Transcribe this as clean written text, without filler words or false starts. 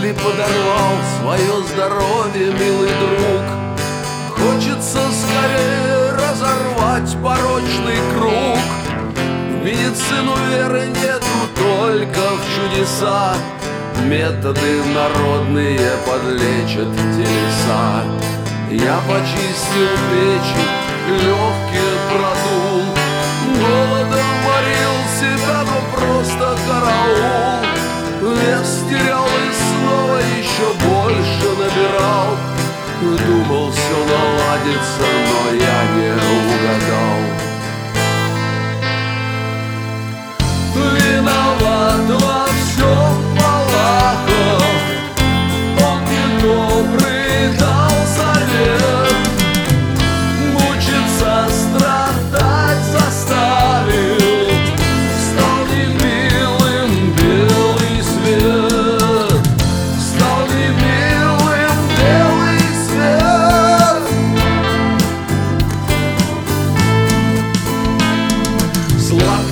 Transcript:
ли подорвал свое здоровье, милый друг? Хочется скорее разорвать порочный круг. В медицину веры нету, только в чудеса. Методы народные подлечат телеса. Я почистил печи, легкие продул, голодом морил себя, но просто караул. Вес терял и снова еще больше набирал. Думал, все наладится, но я не угадал. Виноват во всем Малахов, он недобрый дал совет. Мучиться, страдать заставил, стал немилым белый свет. Стал немилым белый свет. Сладко